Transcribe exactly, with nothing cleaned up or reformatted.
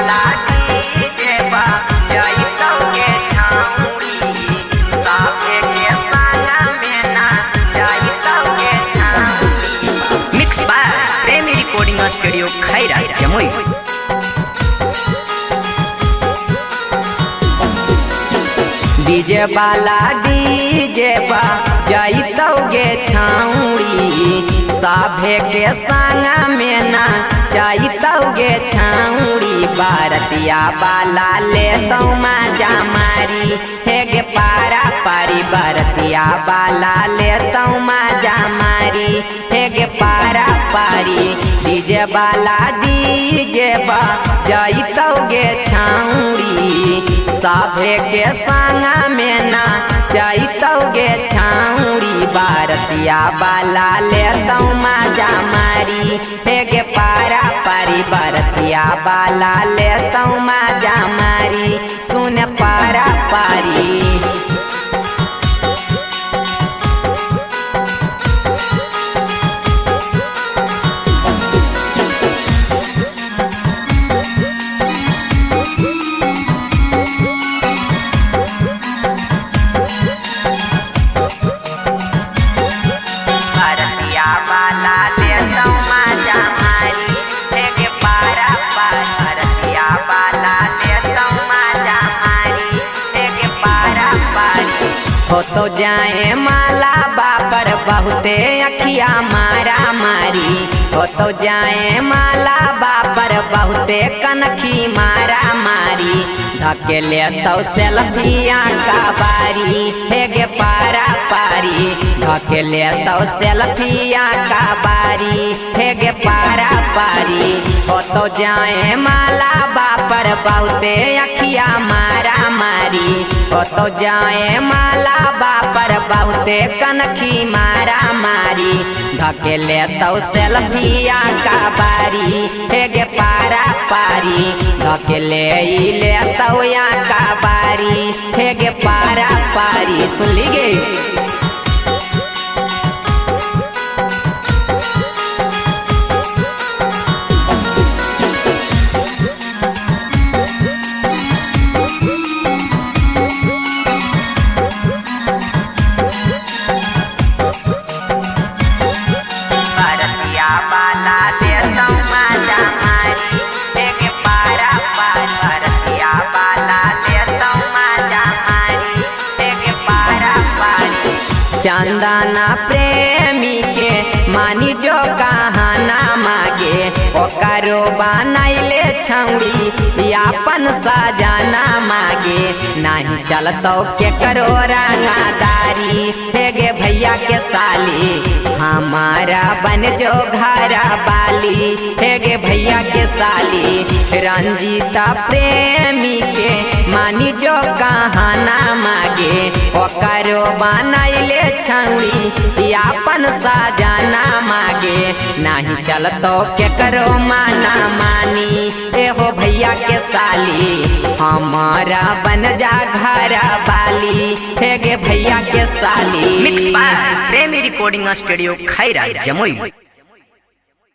बाला डीजे बा जाई तो के छाउड़ी साफे के साना में ना जाई तो के छाउड़ी। Mix by Premi recording studio Khaira Jamui. DJ बाला डीजे बा जाई तो गे छाउड़ी साभे के संगा में ना जाई तो गे छाउड़ी। बारतिया बाला ले तो मजा मारी हे गे पारा पारी बारतिया बाला ले तो मजा मारी हे गे पारा पारी। डीजे बाला डीजे बा जाई तो गे छाउड़ी साभे के संगा में ना जाई तो गे छाउड़ी। बारतिया बाला ले तो मजा मारी हे गे पारा पारी बारतिया बाला ले तो मजा मारी सुन पारा पारी। हो तो जाए माला बापर बहुते अखिया मारा मारी हो तो जाए माला बापर बहुते कनखी मारा मारी। धकेले तो सेल्फिया का बारी हे गे पारा पारी धकेले तो सेल्फिया का बारी हे गे पारा पारी। हो तो जाए माला बापर बहुते अखिया मारा मारी हो तो जाए माला बापर बहुते कनखी मारा मारी। धकेले तो सेल्फिया का बारी हे गे पारा पारी धकेले ले तो या का बारी हे गे पारा पारी। सुन ली गे चंदना प्रेमी के मानी जो कहाना मागे ओकरो बनैले छौड़ी यापन सजाना मागे नहीं चलतो के करो रंगादारी हे गे भैया के साली हमारा बन जो घरा बाली हे गे भैया के साली। रंजीता प्रेमी के मानी जो कहाना मागे ओकरो बनैले छौड़ी यापन सजाना मागे नहीं चलतो के करो माना मानी ए हो भैया के साली हमारा बन जा घरा बाली हे गे भैया के साली। Mix by Premi recording studio Khaira Jamui.